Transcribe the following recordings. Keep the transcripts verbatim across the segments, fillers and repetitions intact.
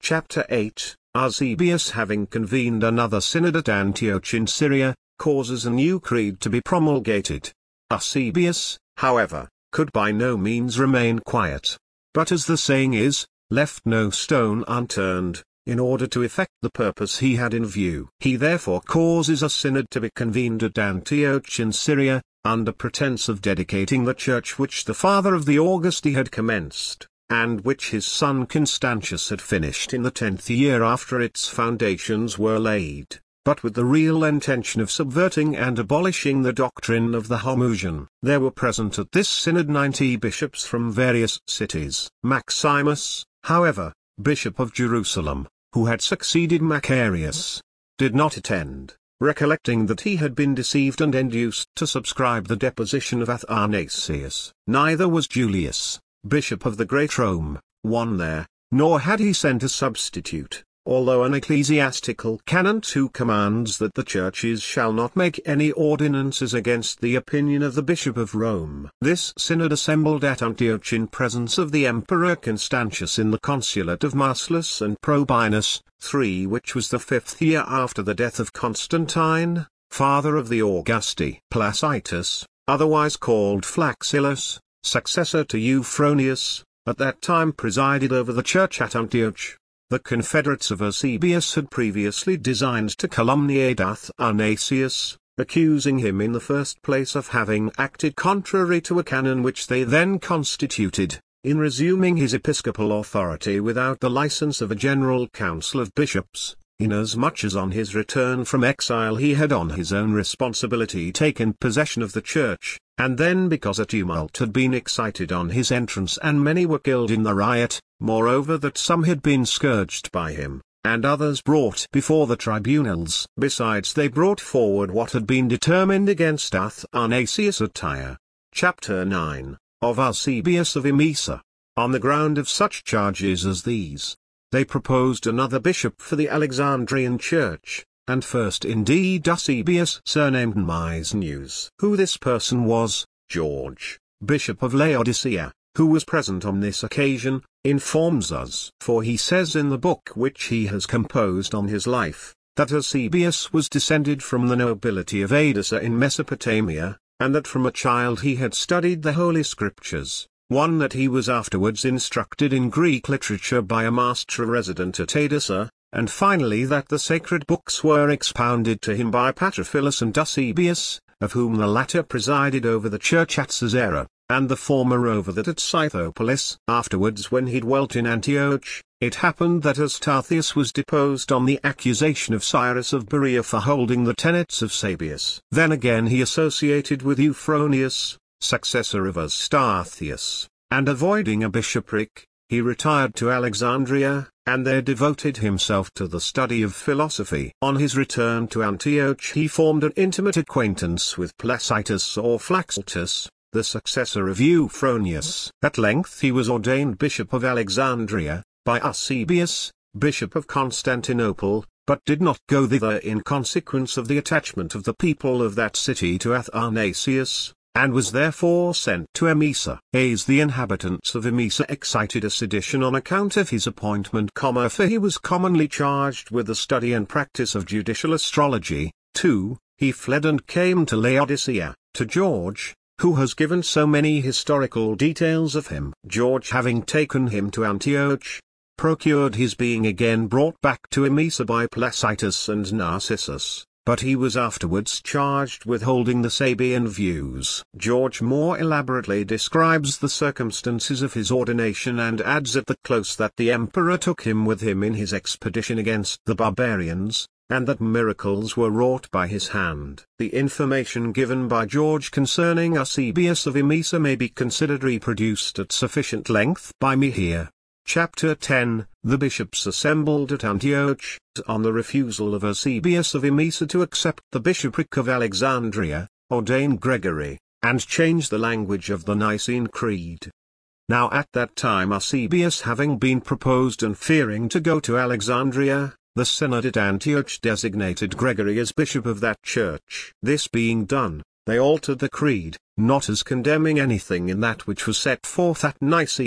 Chapter eight. Eusebius, having convened another synod at Antioch in Syria, causes a new creed to be promulgated. Eusebius, however, could by no means remain quiet, but as the saying is, left no stone unturned, in order to effect the purpose he had in view. He therefore causes a synod to be convened at Antioch in Syria, under pretence of dedicating the church which the father of the Augusti had commenced, and which his son Constantius had finished in the tenth year after its foundations were laid, but with the real intention of subverting and abolishing the doctrine of the Homoousion. There were present at this synod ninety bishops from various cities. Maximus, however, bishop of Jerusalem, who had succeeded Macarius, did not attend, recollecting that he had been deceived and induced to subscribe the deposition of Athanasius. Neither was Julius, bishop of the Great Rome, one there, nor had he sent a substitute, although an ecclesiastical canon two commands that the churches shall not make any ordinances against the opinion of the bishop of Rome. This synod assembled at Antioch in presence of the emperor Constantius in the consulate of Marcellus and Probinus, three which was the fifth year after the death of Constantine, father of the Augusti. Placitus, otherwise called Flaccillus, successor to Euphronius, at that time presided over the church at Antioch. The confederates of Eusebius had previously designed to calumniate Athanasius, accusing him in the first place of having acted contrary to a canon which they then constituted, in resuming his episcopal authority without the license of a general council of bishops, inasmuch as on his return from exile he had on his own responsibility taken possession of the church, and then because a tumult had been excited on his entrance and many were killed in the riot, moreover that some had been scourged by him, and others brought before the tribunals. Besides, they brought forward what had been determined against Athanasius at Tyre. Chapter nine, of Eusebius of Emesa. On the ground of such charges as these, they proposed another bishop for the Alexandrian church, and first indeed Eusebius surnamed Mysnius. Who this person was, George, bishop of Laodicea, who was present on this occasion, informs us. For he says in the book which he has composed on his life, that Eusebius was descended from the nobility of Edessa in Mesopotamia, and that from a child he had studied the Holy Scriptures. One, that he was afterwards instructed in Greek literature by a master resident at Edessa, and finally that the sacred books were expounded to him by Patrophilus and Eusebius, of whom the latter presided over the church at Caesarea, and the former over that at Scythopolis. Afterwards, when he dwelt in Antioch, it happened that Eustathius was deposed on the accusation of Cyrus of Berea for holding the tenets of Sabius. Then again he associated with Euphronius, successor of Eustathius, and avoiding a bishopric, he retired to Alexandria, and there devoted himself to the study of philosophy. On his return to Antioch he formed an intimate acquaintance with Placitus or Flaccillus, the successor of Euphronius. At length he was ordained bishop of Alexandria, by Eusebius, bishop of Constantinople, but did not go thither in consequence of the attachment of the people of that city to Athanasius, and was therefore sent to Emesa. As the inhabitants of Emesa excited a sedition on account of his appointment, for he was commonly charged with the study and practice of judicial astrology. two. He fled and came to Laodicea, to George, who has given so many historical details of him. George, having taken him to Antioch, procured his being again brought back to Emesa by Placitus and Narcissus. But he was afterwards charged with holding the Sabian views. George more elaborately describes the circumstances of his ordination and adds at the close that the emperor took him with him in his expedition against the barbarians, and that miracles were wrought by his hand. The information given by George concerning Eusebius of Emesa may be considered reproduced at sufficient length by me here. Chapter ten. The bishops assembled at Antioch, on the refusal of Eusebius of Emesa to accept the bishopric of Alexandria, ordained Gregory, and change the language of the Nicene Creed. Now at that time Eusebius having been proposed and fearing to go to Alexandria, the synod at Antioch designated Gregory as bishop of that church. This being done, they altered the creed, not as condemning anything in that which was set forth at Nicaea,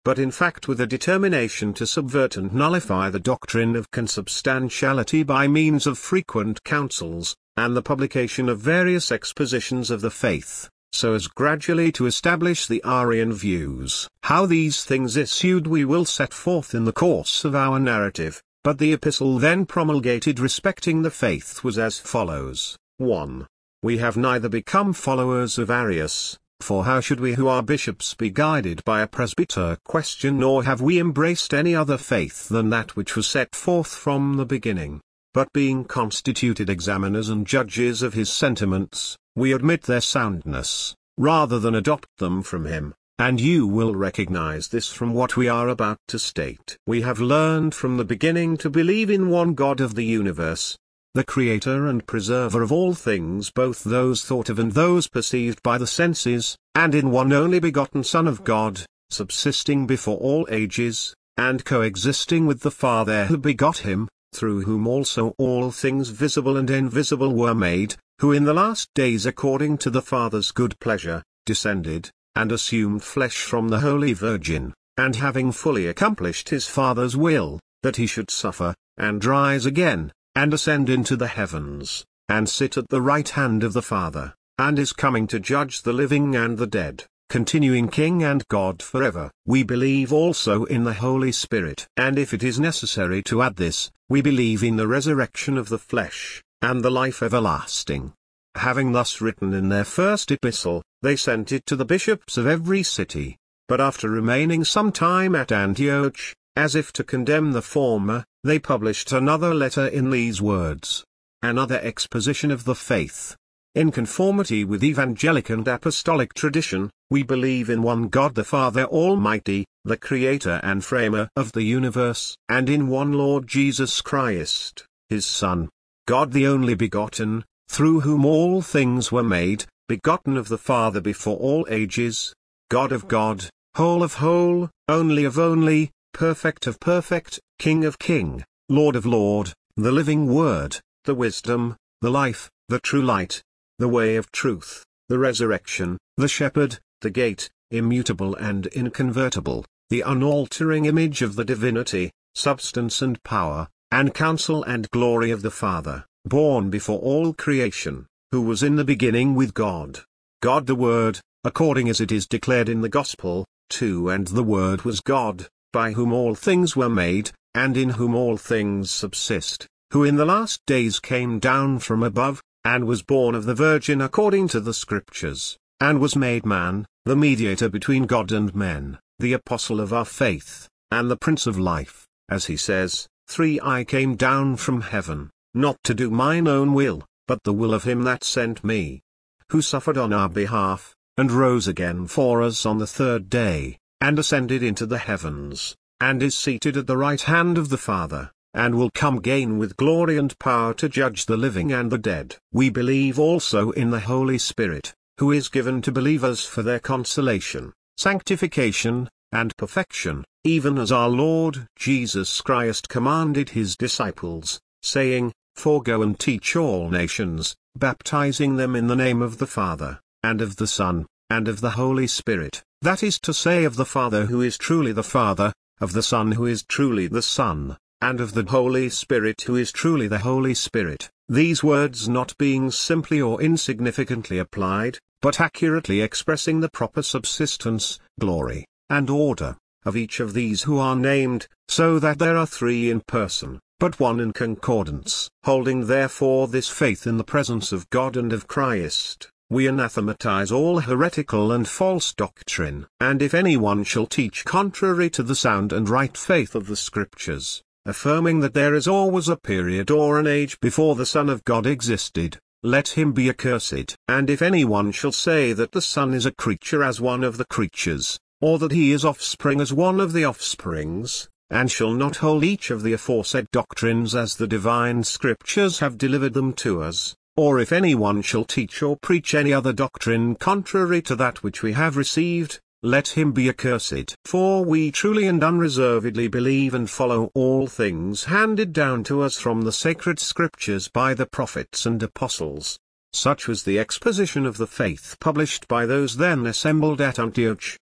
but in fact with a determination to subvert and nullify the doctrine of consubstantiality by means of frequent councils, and the publication of various expositions of the faith, so as gradually to establish the Arian views. How these things issued we will set forth in the course of our narrative, but the epistle then promulgated respecting the faith was as follows. one. We have neither become followers of Arius, for how should we who are bishops be guided by a presbyter question, nor have we embraced any other faith than that which was set forth from the beginning. But being constituted examiners and judges of his sentiments, we admit their soundness, rather than adopt them from him, and you will recognize this from what we are about to state. We have learned from the beginning to believe in one God of the universe, the creator and preserver of all things, both those thought of and those perceived by the senses, and in one only begotten Son of God, subsisting before all ages, and coexisting with the Father who begot him, through whom also all things visible and invisible were made, who in the last days according to the Father's good pleasure, descended, and assumed flesh from the Holy Virgin, and having fully accomplished his Father's will, that he should suffer, and rise again, and ascend into the heavens, and sit at the right hand of the Father, and is coming to judge the living and the dead, continuing King and God forever. We believe also in the Holy Spirit, and if it is necessary to add this, we believe in the resurrection of the flesh, and the life everlasting. Having thus written in their first epistle, they sent it to the bishops of every city, but after remaining some time at Antioch, as if to condemn the former, they published another letter in these words: another exposition of the faith. In conformity with evangelic and apostolic tradition, we believe in one God the Father Almighty, the Creator and Framer of the universe, and in one Lord Jesus Christ, his Son, God the only begotten, through whom all things were made, begotten of the Father before all ages, God of God, whole of whole, only of only, perfect of perfect, King of king, Lord of lord, the living Word, the wisdom, the life, the true light, the way of truth, the resurrection, the shepherd, the gate, immutable and inconvertible, the unaltering image of the divinity, substance and power, and counsel and glory of the Father, born before all creation, who was in the beginning with God. God the Word, according as it is declared in the Gospel, two And the Word was God, by whom all things were made, and in whom all things subsist, who in the last days came down from above, and was born of the Virgin according to the Scriptures, and was made man, the mediator between God and men, the apostle of our faith, and the Prince of life, as he says, three I came down from heaven, not to do mine own will, but the will of him that sent me, who suffered on our behalf, and rose again for us on the third day, and ascended into the heavens, and is seated at the right hand of the Father, and will come again with glory and power to judge the living and the dead. We believe also in the Holy Spirit, who is given to believers for their consolation, sanctification, and perfection, even as our Lord Jesus Christ commanded his disciples, saying, For go and teach all nations, baptizing them in the name of the Father, and of the Son, and of the Holy Spirit, that is to say of the Father who is truly the Father, of the Son who is truly the Son, and of the Holy Spirit who is truly the Holy Spirit, these words not being simply or insignificantly applied, but accurately expressing the proper subsistence, glory, and order, of each of these who are named, so that there are three in person, but one in concordance. Holding therefore this faith in the presence of God and of Christ, we anathematize all heretical and false doctrine. And if anyone shall teach contrary to the sound and right faith of the Scriptures, affirming that there is always a period or an age before the Son of God existed, let him be accursed. And if anyone shall say that the Son is a creature as one of the creatures, or that he is offspring as one of the offsprings, and shall not hold each of the aforesaid doctrines as the divine Scriptures have delivered them to us, or if anyone shall teach or preach any other doctrine contrary to that which we have received, let him be accursed. For we truly and unreservedly believe and follow all things handed down to us from the sacred Scriptures by the prophets and apostles. Such was the exposition of the faith published by those then assembled at Antioch,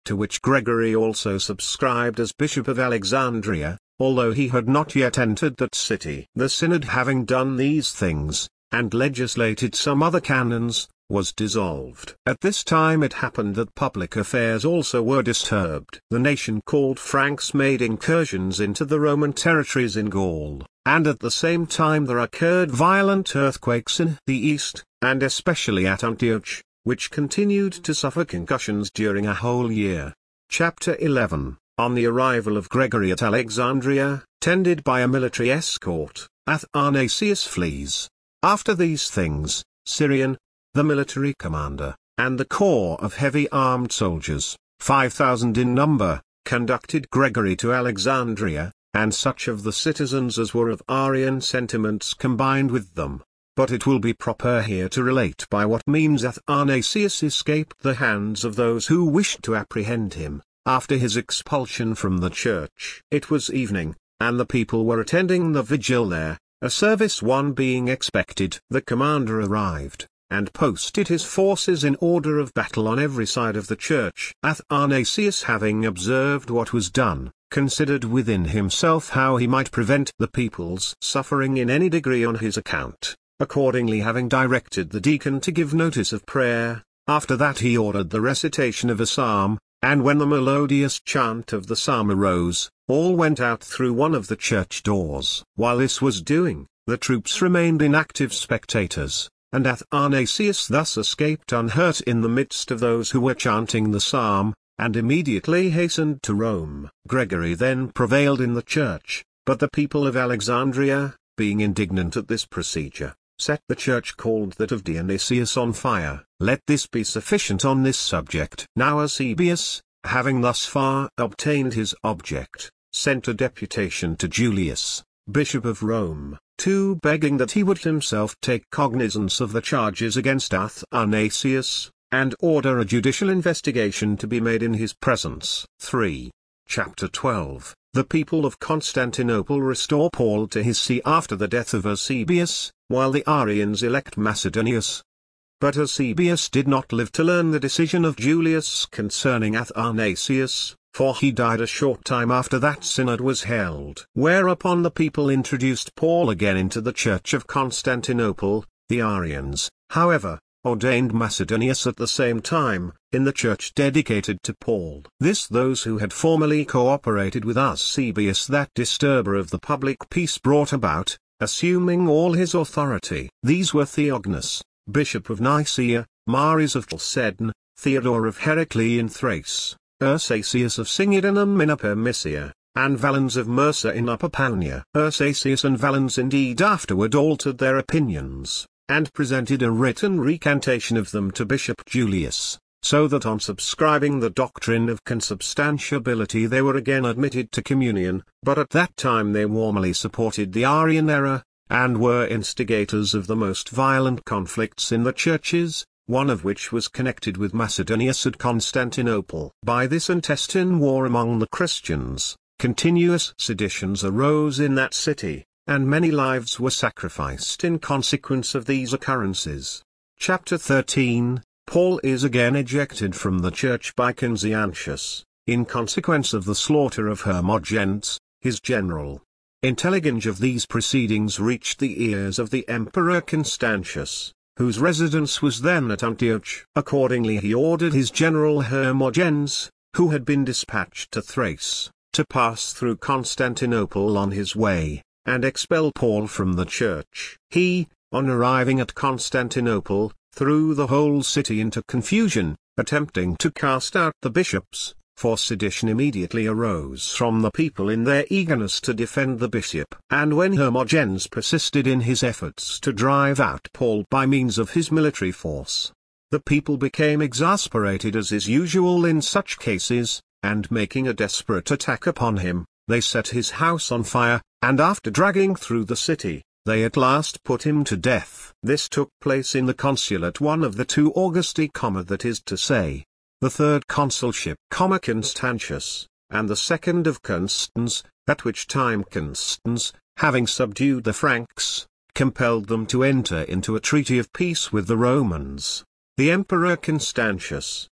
to which Gregory also subscribed as Bishop of Alexandria, although he had not yet entered that city. The synod, having done these things, and legislated some other canons, was dissolved. At this time it happened that public affairs also were disturbed. The nation called Franks made incursions into the Roman territories in Gaul, and at the same time there occurred violent earthquakes in the east, and especially at Antioch, which continued to suffer concussions during a whole year. Chapter eleven. On the arrival of Gregory at Alexandria, tended by a military escort, Athanasius flees. After these things, Syrian, the military commander, and the corps of heavy armed soldiers, five thousand in number, conducted Gregory to Alexandria, and such of the citizens as were of Arian sentiments combined with them. But it will be proper here to relate by what means Athanasius escaped the hands of those who wished to apprehend him, after his expulsion from the church. It was evening, and the people were attending the vigil there, a service one being expected. The commander arrived, and posted his forces in order of battle on every side of the church. Athanasius, having observed what was done, considered within himself how he might prevent the people's suffering in any degree on his account. Accordingly, having directed the deacon to give notice of prayer, after that he ordered the recitation of a psalm, and when the melodious chant of the psalm arose, all went out through one of the church doors. While this was doing, the troops remained inactive spectators, and Athanasius thus escaped unhurt in the midst of those who were chanting the psalm, and immediately hastened to Rome. Gregory then prevailed in the church, but the people of Alexandria, being indignant at this procedure, set the church called that of Dionysius on fire. Let this be sufficient on this subject. Now Eusebius, having thus far obtained his object, sent a deputation to Julius, Bishop of Rome, to begging that he would himself take cognizance of the charges against Athanasius, and order a judicial investigation to be made in his presence. three. Chapter twelve. The people of Constantinople restore Paul to his see after the death of Eusebius, while the Arians elect Macedonius. But Eusebius did not live to learn the decision of Julius concerning Athanasius, for he died a short time after that synod was held. Whereupon the people introduced Paul again into the church of Constantinople. The Arians, however, ordained Macedonius at the same time, in the church dedicated to Paul. This those who had formerly cooperated with Eusebius, that disturber of the public peace, brought about, assuming all his authority. These were Theognis, Bishop of Nicaea, Maris of Chalcedon, Theodore of Heraclea in Thrace, Ursacius of Singidunum in Upper Mysia, and Valens of Mursa in Upper Pannonia. Ursacius and Valens indeed afterward altered their opinions, and presented a written recantation of them to Bishop Julius, so that on subscribing the doctrine of consubstantiability they were again admitted to communion. But at that time they warmly supported the Arian error, and were instigators of the most violent conflicts in the churches, one of which was connected with Macedonius at Constantinople. By this intestine war among the Christians, continuous seditions arose in that city, and many lives were sacrificed in consequence of these occurrences. Chapter thirteen. Paul is again ejected from the church by Constantius, in consequence of the slaughter of Hermogenes, his general. Intelligence of these proceedings reached the ears of the Emperor Constantius, whose residence was then at Antioch. Accordingly he ordered his general Hermogenes, who had been dispatched to Thrace, to pass through Constantinople on his way, and expel Paul from the church. He, on arriving at Constantinople, threw the whole city into confusion, attempting to cast out the bishops, for sedition immediately arose from the people in their eagerness to defend the bishop. And when Hermogenes persisted in his efforts to drive out Paul by means of his military force, the people became exasperated as is usual in such cases, and making a desperate attack upon him, they set his house on fire, and after dragging through the city, they at last put him to death. This took place in the consulate one of the two Augusti, that is to say, the third consulship, Constantius, and the second of Constans, at which time Constans, having subdued the Franks, compelled them to enter into a treaty of peace with the Romans. The Emperor Constantius,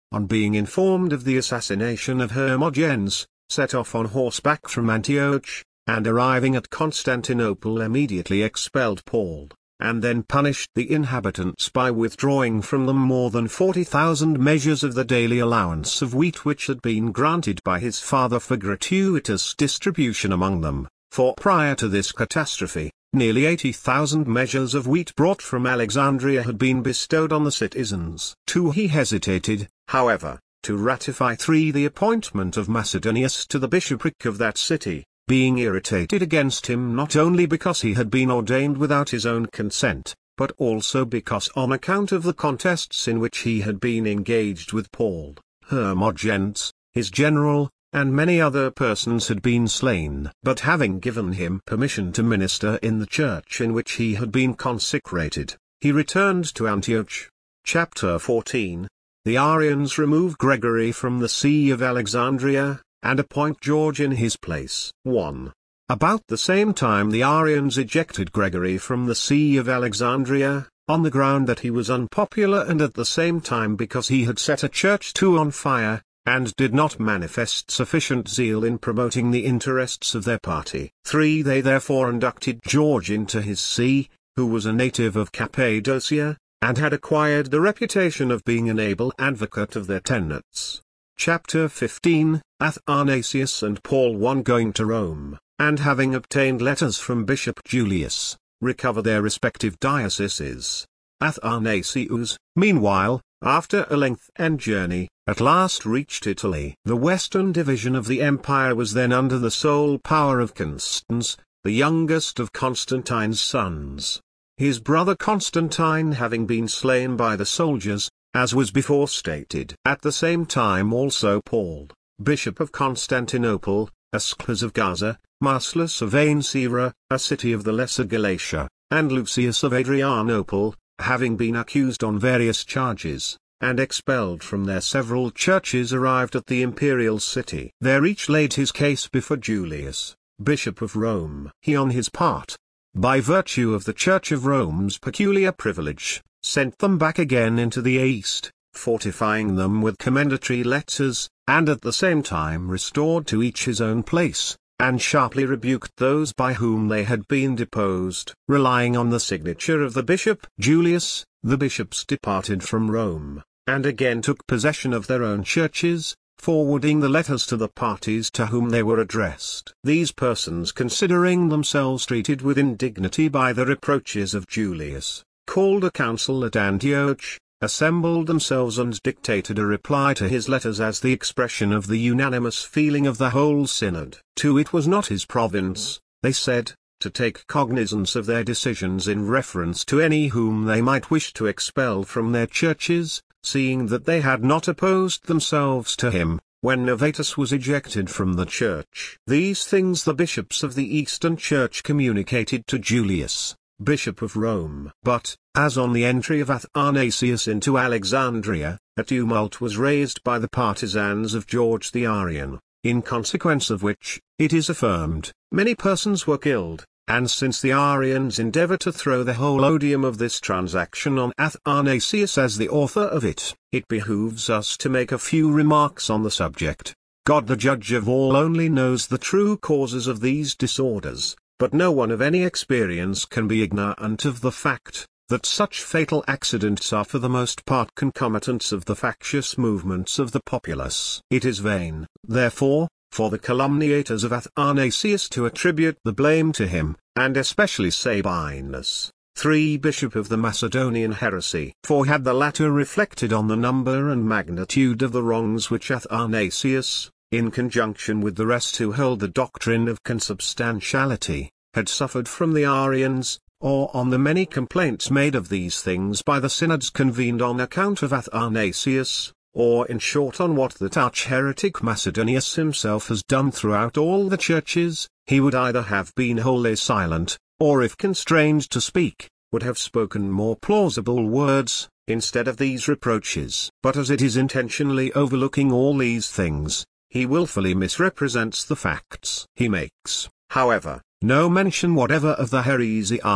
on being informed of the assassination of Hermogenes, set off on horseback from Antioch, and arriving at Constantinople immediately expelled Paul, and then punished the inhabitants by withdrawing from them more than forty thousand measures of the daily allowance of wheat which had been granted by his father for gratuitous distribution among them, for prior to this catastrophe, nearly eighty thousand measures of wheat brought from Alexandria had been bestowed on the citizens. two He hesitated, however, to ratify three the appointment of Macedonius to the bishopric of that city, being irritated against him not only because he had been ordained without his own consent, but also because on account of the contests in which he had been engaged with Paul, Hermogenes, his general, and many other persons had been slain. But having given him permission to minister in the church in which he had been consecrated, he returned to Antioch. Chapter fourteen. The Arians remove Gregory from the See of Alexandria, and appoint George in his place. one. About the same time the Arians ejected Gregory from the See of Alexandria, on the ground that he was unpopular and at the same time because he had set a church too on fire, and did not manifest sufficient zeal in promoting the interests of their party. three They therefore inducted George into his see, who was a native of Cappadocia, and had acquired the reputation of being an able advocate of their tenets. Chapter fifteen. Athanasius and Paul one going to Rome, and having obtained letters from Bishop Julius, recover their respective dioceses. Athanasius, meanwhile, after a lengthened journey, at last reached Italy. The western division of the empire was then under the sole power of Constans, the youngest of Constantine's sons. His brother Constantine having been slain by the soldiers, as was before stated. At the same time also Paul, bishop of Constantinople, Asclepius of Gaza, Marcellus of Ancira, a city of the Lesser Galatia, and Lucius of Adrianople, having been accused on various charges, and expelled from their several churches, arrived at the imperial city. There each laid his case before Julius, bishop of Rome. He on his part, by virtue of the Church of Rome's peculiar privilege, sent them back again into the East, fortifying them with commendatory letters, and at the same time restored to each his own place, and sharply rebuked those by whom they had been deposed. Relying on the signature of the bishop Julius, the bishops departed from Rome, and again took possession of their own churches, forwarding the letters to the parties to whom they were addressed. These persons, considering themselves treated with indignity by the reproaches of Julius, called a council at Antioch, assembled themselves and dictated a reply to his letters as the expression of the unanimous feeling of the whole synod. two It was not his province, they said, to take cognizance of their decisions in reference to any whom they might wish to expel from their churches, seeing that they had not opposed themselves to him, when Novatus was ejected from the church. These things the bishops of the Eastern Church communicated to Julius, bishop of Rome. But, as on the entry of Athanasius into Alexandria, a tumult was raised by the partisans of George the Arian, in consequence of which, it is affirmed, many persons were killed, and since the Arians endeavor to throw the whole odium of this transaction on Athanasius as the author of it, it behooves us to make a few remarks on the subject. God the judge of all only knows the true causes of these disorders, but no one of any experience can be ignorant of the fact, that such fatal accidents are for the most part concomitants of the factious movements of the populace. It is vain, therefore, for the calumniators of Athanasius to attribute the blame to him, and especially Sabinus, three bishop of the Macedonian heresy. For had the latter reflected on the number and magnitude of the wrongs which Athanasius, in conjunction with the rest who hold the doctrine of consubstantiality, had suffered from the Arians, or on the many complaints made of these things by the synods convened on account of Athanasius, or in short on what that arch-heretic Macedonius himself has done throughout all the churches, he would either have been wholly silent, or if constrained to speak, would have spoken more plausible words, instead of these reproaches. But as it is intentionally overlooking all these things, he wilfully misrepresents the facts. He makes, however, no mention whatever of the heresiarch,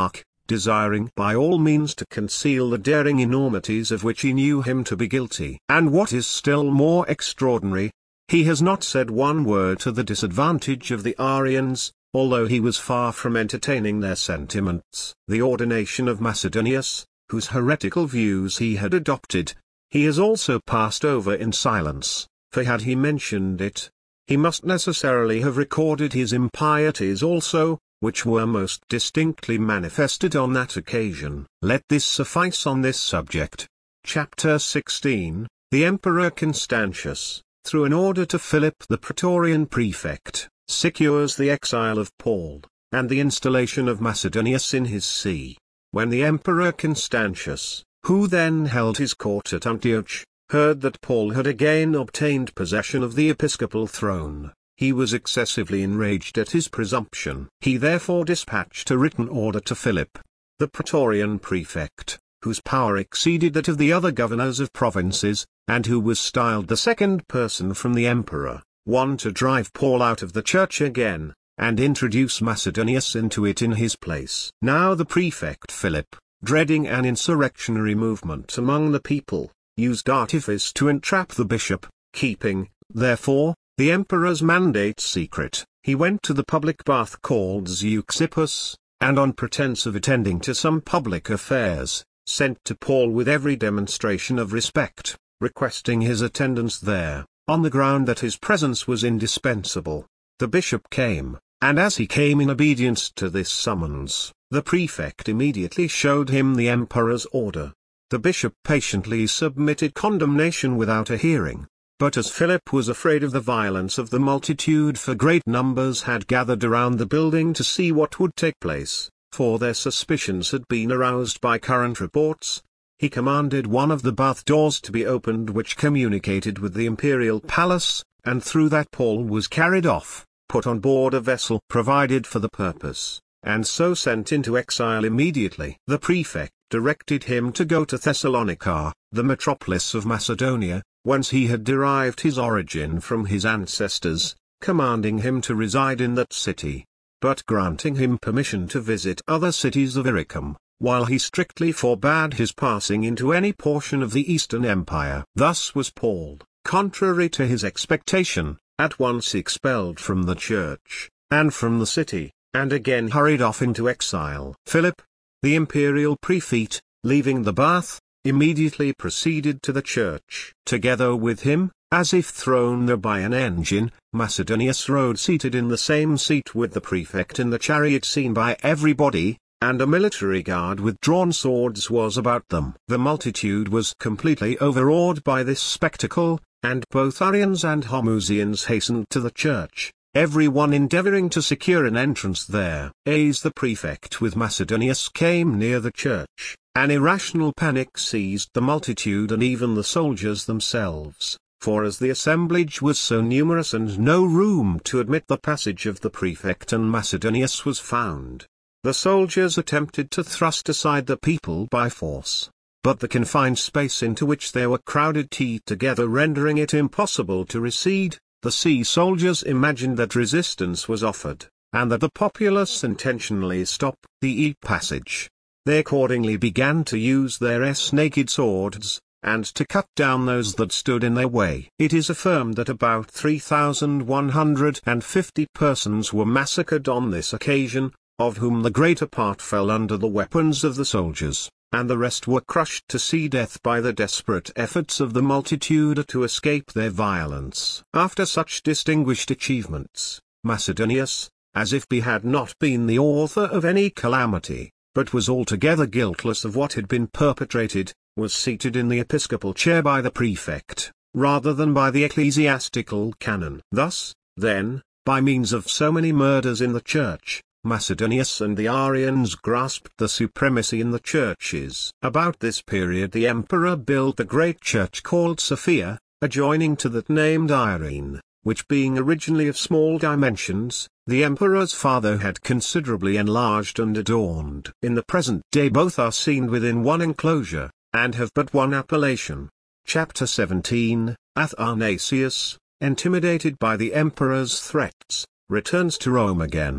desiring by all means to conceal the daring enormities of which he knew him to be guilty. And what is still more extraordinary, he has not said one word to the disadvantage of the Arians, although he was far from entertaining their sentiments. The ordination of Macedonius, whose heretical views he had adopted, he has also passed over in silence, for had he mentioned it, he must necessarily have recorded his impieties also, which were most distinctly manifested on that occasion. Let this suffice on this subject. Chapter sixteen, The Emperor Constantius, through an order to Philip the Praetorian Prefect, secures the exile of Paul, and the installation of Macedonius in his see. When the Emperor Constantius, who then held his court at Antioch, heard that Paul had again obtained possession of the episcopal throne, he was excessively enraged at his presumption. He therefore dispatched a written order to Philip, the Praetorian Prefect, whose power exceeded that of the other governors of provinces, and who was styled the second person from the emperor, one to drive Paul out of the church again, and introduce Macedonius into it in his place. Now the prefect Philip, dreading an insurrectionary movement among the people, used artifice to entrap the bishop, keeping, therefore, the emperor's mandate secret. He went to the public bath called Zeuxippus, and on pretence of attending to some public affairs, sent to Paul with every demonstration of respect, requesting his attendance there, on the ground that his presence was indispensable. The bishop came, and as he came in obedience to this summons, the prefect immediately showed him the emperor's order. The bishop patiently submitted condemnation without a hearing. But as Philip was afraid of the violence of the multitude, for great numbers had gathered around the building to see what would take place, for their suspicions had been aroused by current reports, he commanded one of the bath doors to be opened which communicated with the imperial palace, and through that Paul was carried off, put on board a vessel provided for the purpose, and so sent into exile immediately. The prefect directed him to go to Thessalonica, the metropolis of Macedonia, whence he had derived his origin from his ancestors, commanding him to reside in that city, but granting him permission to visit other cities of Illyricum, while he strictly forbade his passing into any portion of the Eastern Empire. Thus was Paul, contrary to his expectation, at once expelled from the church, and from the city, and again hurried off into exile. Philip, the imperial prefect, leaving the bath, immediately proceeded to the church. Together with him, as if thrown there by an engine, Macedonius rode seated in the same seat with the prefect in the chariot seen by everybody, and a military guard with drawn swords was about them. The multitude was completely overawed by this spectacle, and both Arians and Homoousians hastened to the church, every one endeavoring to secure an entrance there. As the prefect with Macedonius came near the church, an irrational panic seized the multitude and even the soldiers themselves, for as the assemblage was so numerous and no room to admit the passage of the prefect and Macedonius was found, the soldiers attempted to thrust aside the people by force, but the confined space into which they were crowded together rendering it impossible to recede, the sea soldiers imagined that resistance was offered, and that the populace intentionally stopped the passage. They accordingly began to use their s-naked swords, and to cut down those that stood in their way. It is affirmed that about three thousand one hundred fifty persons were massacred on this occasion, of whom the greater part fell under the weapons of the soldiers, and the rest were crushed to see death by the desperate efforts of the multitude to escape their violence. After such distinguished achievements, Macedonius, as if he had not been the author of any calamity, but was altogether guiltless of what had been perpetrated, was seated in the episcopal chair by the prefect, rather than by the ecclesiastical canon. Thus, then, by means of so many murders in the church, Macedonius and the Arians grasped the supremacy in the churches. About this period the emperor built the great church called Sophia, adjoining to that named Irene, which being originally of small dimensions, the emperor's father had considerably enlarged and adorned. In the present day both are seen within one enclosure, and have but one appellation. Chapter seventeen, Athanasius, intimidated by the emperor's threats, returns to Rome again.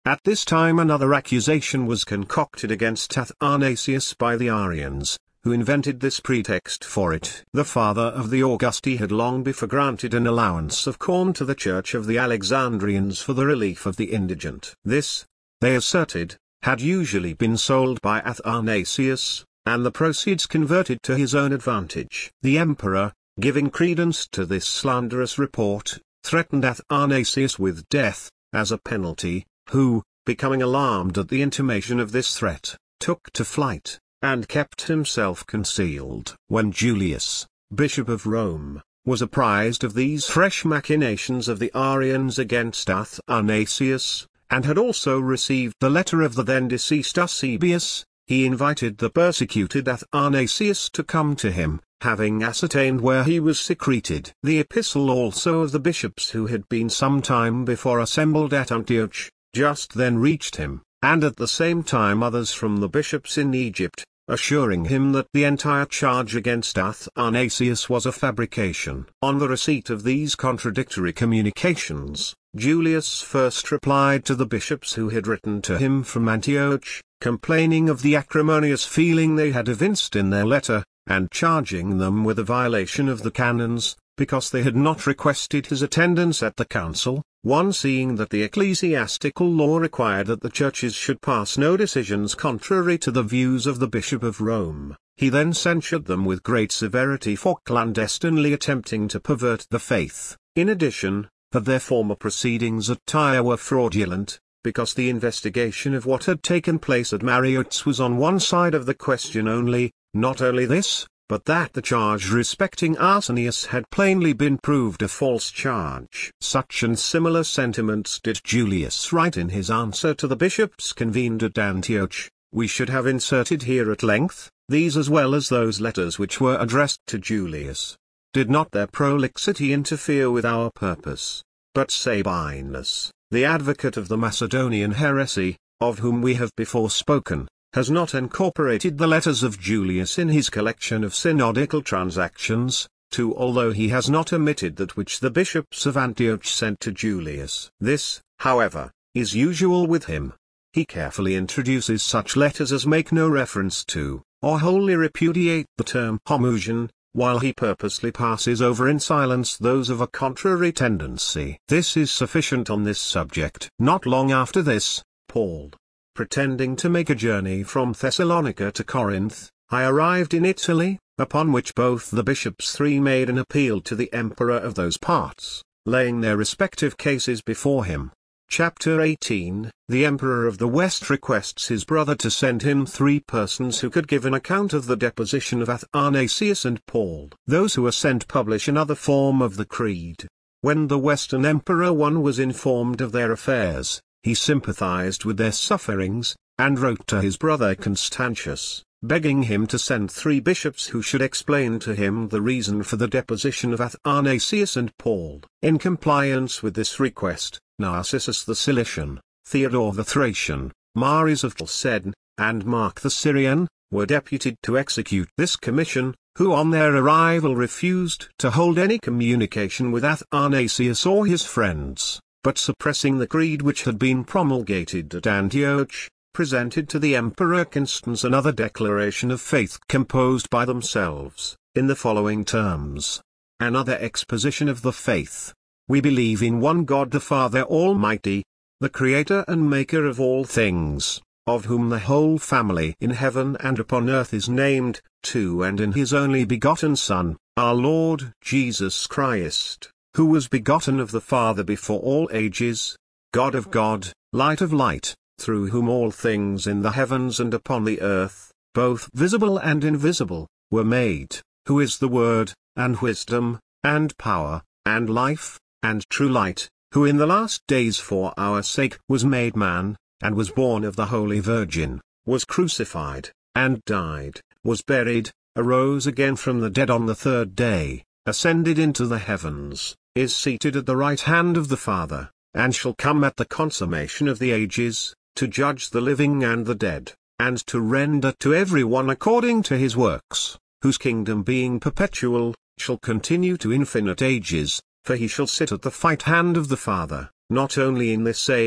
At this time another accusation was concocted against Athanasius by the Arians, who invented this pretext for it. The father of the Augusti had long before granted an allowance of corn to the church of the Alexandrians for the relief of the indigent. This, they asserted, had usually been sold by Athanasius, and the proceeds converted to his own advantage. The emperor, giving credence to this slanderous report, threatened Athanasius with death, as a penalty, who, becoming alarmed at the intimation of this threat, took to flight, and kept himself concealed. When Julius, Bishop of Rome, was apprised of these fresh machinations of the Arians against Athanasius, and had also received the letter of the then deceased Eusebius, he invited the persecuted Athanasius to come to him, having ascertained where he was secreted. The epistle also of the bishops who had been some time before assembled at Antioch, just then reached him, and at the same time others from the bishops in Egypt, assuring him that the entire charge against Athanasius was a fabrication. On the receipt of these contradictory communications, Julius first replied to the bishops who had written to him from Antioch, complaining of the acrimonious feeling they had evinced in their letter, and charging them with a violation of the canons, because they had not requested his attendance at the council, one seeing that the ecclesiastical law required that the churches should pass no decisions contrary to the views of the Bishop of Rome. He then censured them with great severity for clandestinely attempting to pervert the faith. In addition, that their former proceedings at Tyre were fraudulent, because the investigation of what had taken place at Mareotis was on one side of the question only. Not only this, but that the charge respecting Arsenius had plainly been proved a false charge. Such and similar sentiments did Julius write in his answer to the bishops convened at Antioch. We should have inserted here at length, these as well as those letters which were addressed to Julius. Did not their prolixity interfere with our purpose? But Sabinus, the advocate of the Macedonian heresy, of whom we have before spoken, has not incorporated the letters of Julius in his collection of synodical transactions, too, although he has not omitted that which the bishops of Antioch sent to Julius. This, however, is usual with him. He carefully introduces such letters as make no reference to, or wholly repudiate the term homoousion, while he purposely passes over in silence those of a contrary tendency. This is sufficient on this subject. Not long after this, Paul, pretending to make a journey from Thessalonica to Corinth, I arrived in Italy, upon which both the bishops three made an appeal to the emperor of those parts, laying their respective cases before him. Chapter eighteen. The Emperor of the West requests his brother to send him three persons who could give an account of the deposition of Athanasius and Paul. Those who are sent publish another form of the creed. When the Western Emperor one was informed of their affairs, he sympathized with their sufferings, and wrote to his brother Constantius, begging him to send three bishops who should explain to him the reason for the deposition of Athanasius and Paul. In compliance with this request, Narcissus the Cilician, Theodore the Thracian, Mares of Chalcedon, and Mark the Syrian, were deputed to execute this commission, who on their arrival refused to hold any communication with Athanasius or his friends, but suppressing the creed which had been promulgated at Antioch, presented to the Emperor Constans another declaration of faith composed by themselves, in the following terms. Another exposition of the faith. We believe in one God the Father Almighty, the Creator and Maker of all things, of whom the whole family in heaven and upon earth is named, two and in his only begotten Son, our Lord Jesus Christ, who was begotten of the Father before all ages, God of God, Light of light, through whom all things in the heavens and upon the earth, both visible and invisible, were made, who is the Word, and wisdom, and power, and life, and true light, who in the last days for our sake was made man, and was born of the Holy Virgin, was crucified, and died, was buried, arose again from the dead on the third day, ascended into the heavens, is seated at the right hand of the Father, and shall come at the consummation of the ages, to judge the living and the dead, and to render to every one according to his works, whose kingdom being perpetual, shall continue to infinite ages, for he shall sit at the right hand of the Father, not only in this age,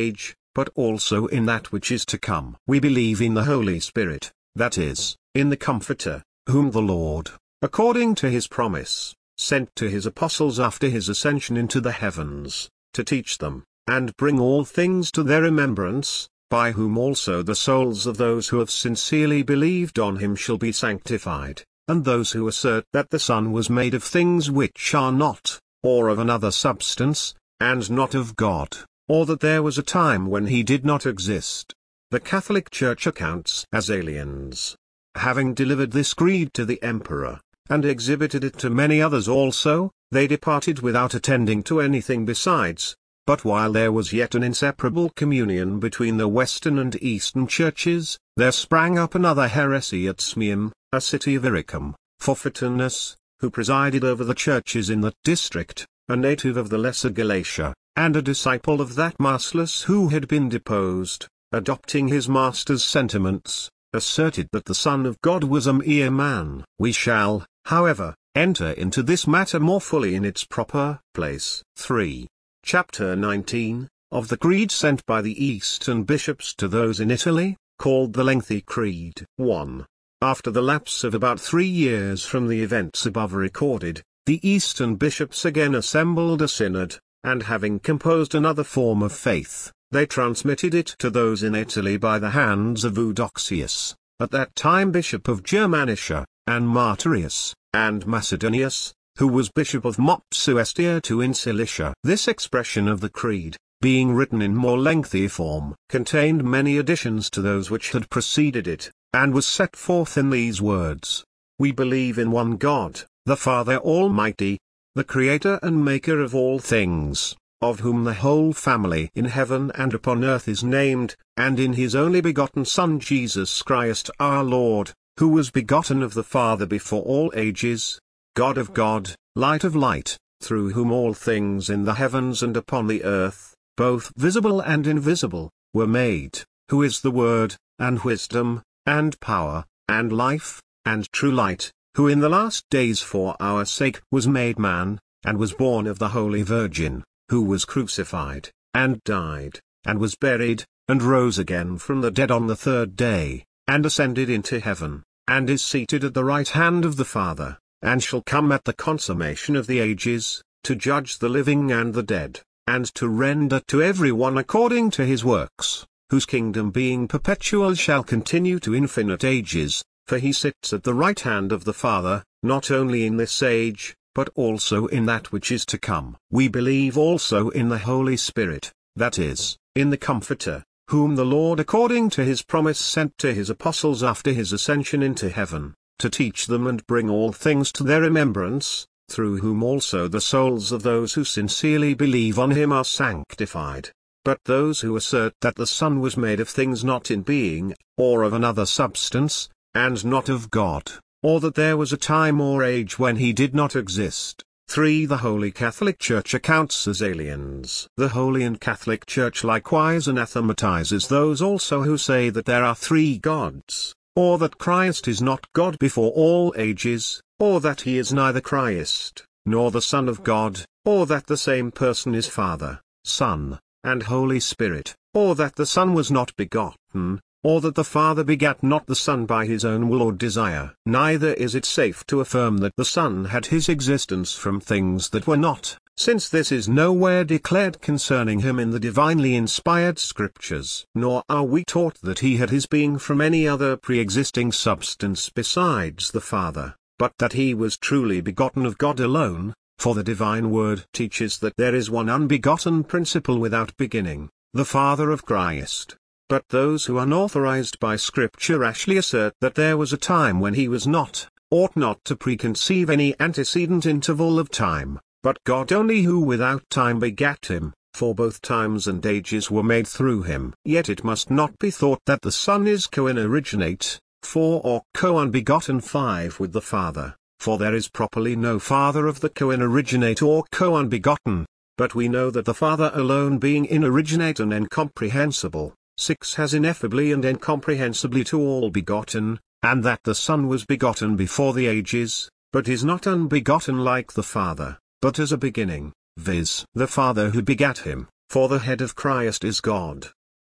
but also in that which is to come. We believe in the Holy Spirit, that is, in the Comforter, whom the Lord, according to his promise, sent to his apostles after his ascension into the heavens, to teach them, and bring all things to their remembrance, by whom also the souls of those who have sincerely believed on him shall be sanctified, and those who assert that the Son was made of things which are not, or of another substance, and not of God, or that there was a time when he did not exist. The Catholic Church accounts as aliens. Having delivered this creed to the emperor, and exhibited it to many others also, they departed without attending to anything besides. But while there was yet an inseparable communion between the Western and Eastern churches, there sprang up another heresy at Smium, a city of Illyricum, Fortunatus, who presided over the churches in that district, a native of the Lesser Galatia, and a disciple of that Marcellus who had been deposed, adopting his master's sentiments, asserted that the Son of God was a mere man. We shall, however, enter into this matter more fully in its proper place. three. Chapter nineteen, of the Creed sent by the Eastern bishops to those in Italy, called the Lengthy Creed. one. After the lapse of about three years from the events above recorded, the Eastern bishops again assembled a synod, and having composed another form of faith, they transmitted it to those in Italy by the hands of Eudoxius, at that time bishop of Germanischa, and Martyrius, and Macedonius, who was bishop of Mopsuestia to in Cilicia. This expression of the creed, being written in more lengthy form, contained many additions to those which had preceded it, and was set forth in these words: We believe in one God, the Father Almighty, the Creator and Maker of all things, of whom the whole family in heaven and upon earth is named, and in his only begotten Son Jesus Christ our Lord, who was begotten of the Father before all ages, God of God, Light of light, through whom all things in the heavens and upon the earth, both visible and invisible, were made, who is the Word, and wisdom, and power, and life, and true light, who in the last days for our sake was made man, and was born of the Holy Virgin, who was crucified, and died, and was buried, and rose again from the dead on the third day, and ascended into heaven, and is seated at the right hand of the Father, and shall come at the consummation of the ages, to judge the living and the dead, and to render to every one according to his works, whose kingdom being perpetual shall continue to infinite ages, for he sits at the right hand of the Father, not only in this age, but also in that which is to come. We believe also in the Holy Spirit, that is, in the Comforter, whom the Lord according to his promise sent to his apostles after his ascension into heaven, to teach them and bring all things to their remembrance, through whom also the souls of those who sincerely believe on him are sanctified. But those who assert that the Son was made of things not in being, or of another substance, and not of God, or that there was a time or age when he did not exist. three. The Holy Catholic Church accounts as aliens. The Holy and Catholic Church likewise anathematizes those also who say that there are three gods, or that Christ is not God before all ages, or that he is neither Christ, nor the Son of God, or that the same person is Father, Son, and Holy Spirit, or that the Son was not begotten, or that the Father begat not the Son by his own will or desire. Neither is it safe to affirm that the Son had his existence from things that were not, since this is nowhere declared concerning him in the divinely inspired Scriptures. Nor are we taught that he had his being from any other pre-existing substance besides the Father, but that he was truly begotten of God alone, for the divine word teaches that there is one unbegotten principle without beginning, the Father of Christ. But those who unauthorized by Scripture rashly assert that there was a time when he was not, ought not to preconceive any antecedent interval of time, but God only who without time begat him, for both times and ages were made through him. Yet it must not be thought that the Son is co-inoriginate, four or co-unbegotten five with the Father, for there is properly no Father of the co-inoriginate or co-unbegotten, but we know that the Father alone being inoriginate and incomprehensible, six has ineffably and incomprehensibly to all begotten, and that the Son was begotten before the ages, but is not unbegotten like the Father, but as a beginning, viz. the Father who begat him, for the head of Christ is God.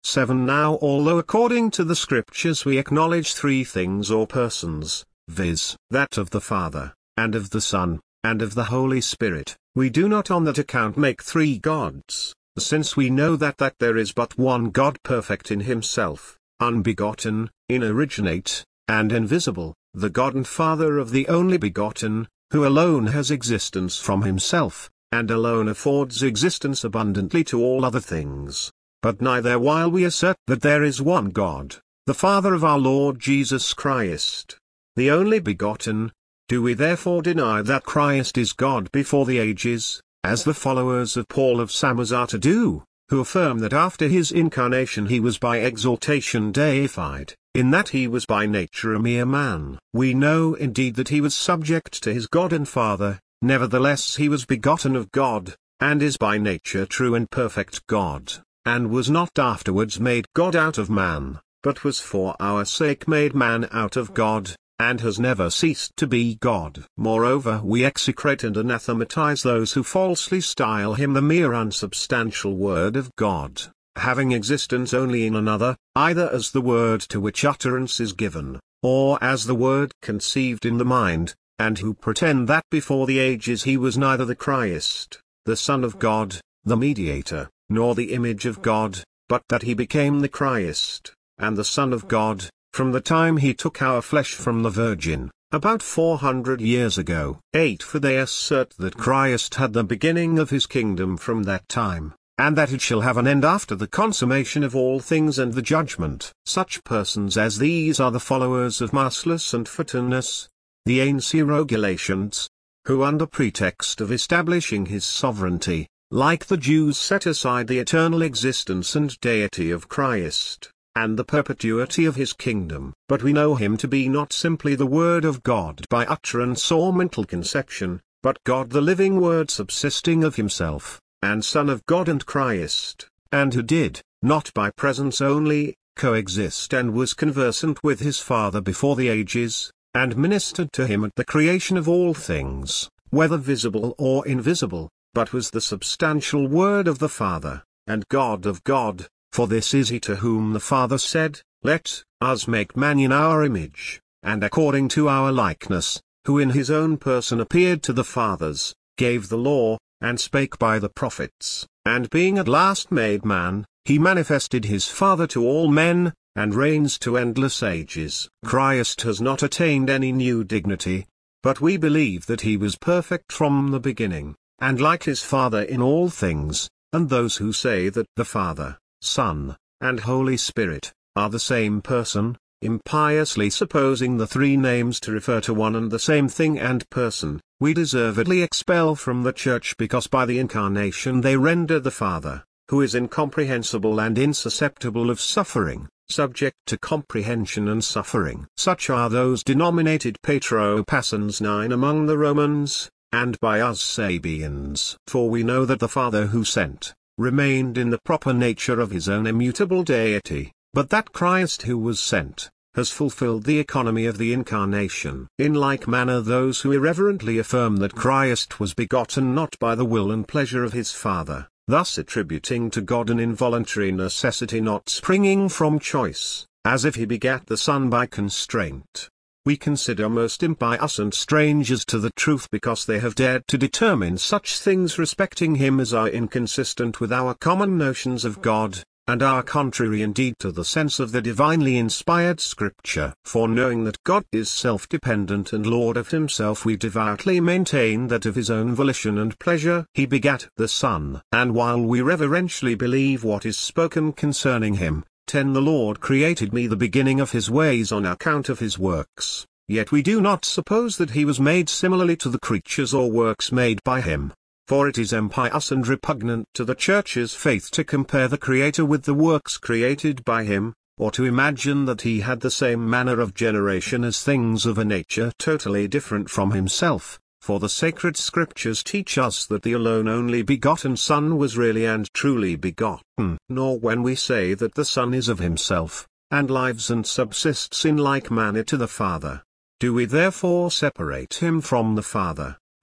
seven Now although according to the Scriptures we acknowledge three things or persons, viz., that of the Father, and of the Son, and of the Holy Spirit, we do not on that account make three gods, since we know that that there is but one God perfect in himself, unbegotten, inoriginate, and invisible, the God and Father of the only begotten, who alone has existence from himself, and alone affords existence abundantly to all other things. But neither while we assert that there is one God, the Father of our Lord Jesus Christ, the only begotten, do we therefore deny that Christ is God before the ages, as the followers of Paul of Samosata do, who affirm that after his incarnation he was by exaltation deified, in that he was by nature a mere man. We know indeed that he was subject to his God and Father, nevertheless he was begotten of God, and is by nature true and perfect God, and was not afterwards made God out of man, but was for our sake made man out of God, and has never ceased to be God. Moreover we execrate and anathematize those who falsely style him the mere unsubstantial Word of God, having existence only in another, either as the Word to which utterance is given, or as the Word conceived in the mind, and who pretend that before the ages he was neither the Christ, the Son of God, the Mediator, nor the image of God, but that he became the Christ, and the Son of God, from the time he took our flesh from the Virgin, about four hundred years ago. eight For they assert that Christ had the beginning of his kingdom from that time, and that it shall have an end after the consummation of all things and the judgment. Such persons as these are the followers of Marcellus and Photinus, the Ancirogulations, who under pretext of establishing his sovereignty, like the Jews set aside the eternal existence and deity of Christ, and the perpetuity of his kingdom. But we know him to be not simply the Word of God by utterance or mental conception, but God the living Word subsisting of himself, and Son of God and Christ, and who did, not by presence only, coexist and was conversant with his Father before the ages, and ministered to him at the creation of all things, whether visible or invisible, but was the substantial Word of the Father, and God of God. For this is he to whom the Father said, Let us make man in our image, and according to our likeness, who in his own person appeared to the fathers, gave the law, and spake by the prophets, and being at last made man, he manifested his Father to all men, and reigns to endless ages. Christ has not attained any new dignity, but we believe that he was perfect from the beginning, and like his Father in all things, and those who say that the Father, Son, and Holy Spirit, are the same person, impiously supposing the three names to refer to one and the same thing and person, we deservedly expel from the Church because by the Incarnation they render the Father, who is incomprehensible and insusceptible of suffering, subject to comprehension and suffering. Such are those denominated Patropassans nine among the Romans, and by us Sabians. For we know that the Father who sent, remained in the proper nature of his own immutable deity, but that Christ who was sent, has fulfilled the economy of the Incarnation. In like manner those who irreverently affirm that Christ was begotten not by the will and pleasure of his Father, thus attributing to God an involuntary necessity not springing from choice, as if he begat the Son by constraint, we consider most impious and strangers to the truth because they have dared to determine such things respecting him as are inconsistent with our common notions of God, and are contrary indeed to the sense of the divinely inspired Scripture. For knowing that God is self-dependent and Lord of himself, we devoutly maintain that of his own volition and pleasure he begat the Son. And while we reverentially believe what is spoken concerning him, ten The Lord created me the beginning of his ways on account of his works, yet we do not suppose that he was made similarly to the creatures or works made by him. For it is impious and repugnant to the Church's faith to compare the Creator with the works created by him, or to imagine that he had the same manner of generation as things of a nature totally different from himself, for the sacred Scriptures teach us that the alone only begotten Son was really and truly begotten. Nor when we say that the Son is of himself, and lives and subsists in like manner to the Father, do we therefore separate him from the Father,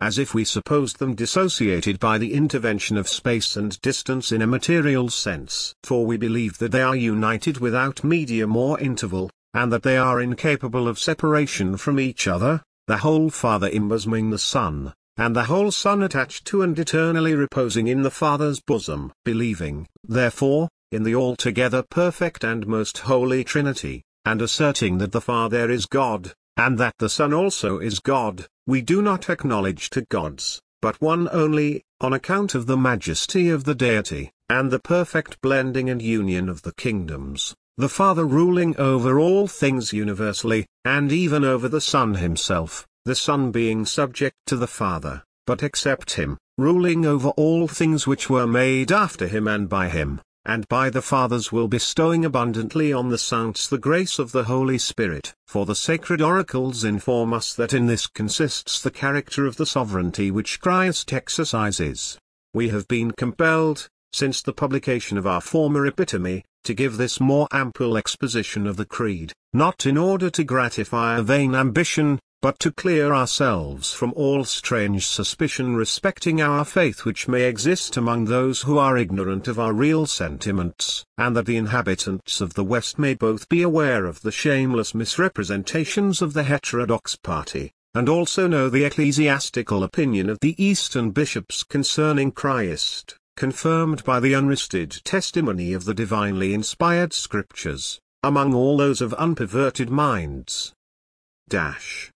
as if we supposed them dissociated by the intervention of space and distance in a material sense. For we believe that they are united without medium or interval, and that they are incapable of separation from each other, the whole Father embosoming the Son, and the whole Son attached to and eternally reposing in the Father's bosom. Believing, therefore, in the altogether perfect and most holy Trinity, and asserting that the Father is God, and that the Son also is God, we do not acknowledge two gods, but one only, on account of the majesty of the deity, and the perfect blending and union of the kingdoms, the Father ruling over all things universally, and even over the Son himself, the Son being subject to the Father, but except him, ruling over all things which were made after him and by him, and by the Father's will bestowing abundantly on the saints the grace of the Holy Spirit. For the sacred oracles inform us that in this consists the character of the sovereignty which Christ exercises. We have been compelled, since the publication of our former epitome, to give this more ample exposition of the Creed, not in order to gratify a vain ambition, but to clear ourselves from all strange suspicion respecting our faith which may exist among those who are ignorant of our real sentiments, and that the inhabitants of the West may both be aware of the shameless misrepresentations of the heterodox party, and also know the ecclesiastical opinion of the Eastern bishops concerning Christ, confirmed by the unwristed testimony of the divinely inspired Scriptures, among all those of unperverted minds. Dash.